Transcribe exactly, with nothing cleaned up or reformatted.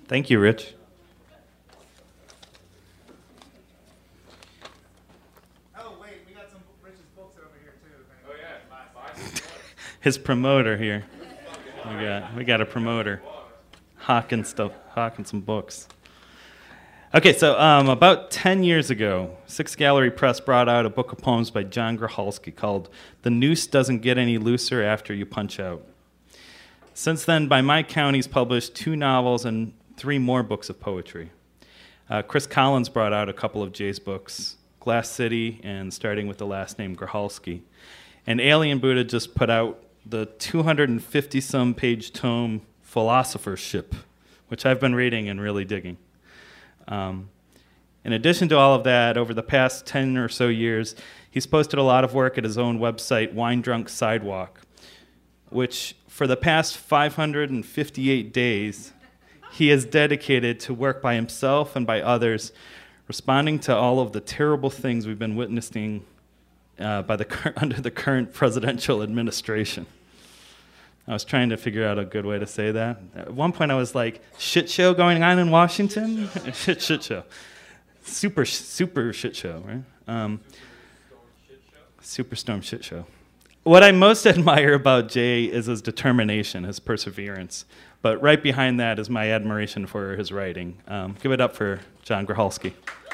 Thank you, Rich. Oh, wait, we got some Rich's books over here, too. Oh, yeah. His promoter here. We got, we got a promoter. Hawking stuff, hawking some books. Okay, so um, about ten years ago, Six Gallery Press brought out a book of poems by John Grocholski called The Noose Doesn't Get Any Looser After You Punch Out. Since then, by my count, he's published two novels and three more books of poetry. Uh, Chris Collins brought out a couple of Jay's books, Glass City and starting with the last name Grocholski. And Alien Buddha just put out the two hundred fifty-some page tome Philosophership, which I've been reading and really digging. Um, in addition to all of that, over the past ten or so years, he's posted a lot of work at his own website, Wine Drunk Sidewalk, which for the past five hundred fifty-eight days, he has dedicated to work by himself and by others, responding to all of the terrible things we've been witnessing uh, by the cur- under the current presidential administration. I was trying to figure out a good way to say that. At one point I was like, shit show going on in Washington? shit, shit show. Super, super shit show, right? Um, Superstorm shit show. What I most admire about Jay is his determination, his perseverance. But right behind that is my admiration for his writing. Um, give it up for John Grocholski.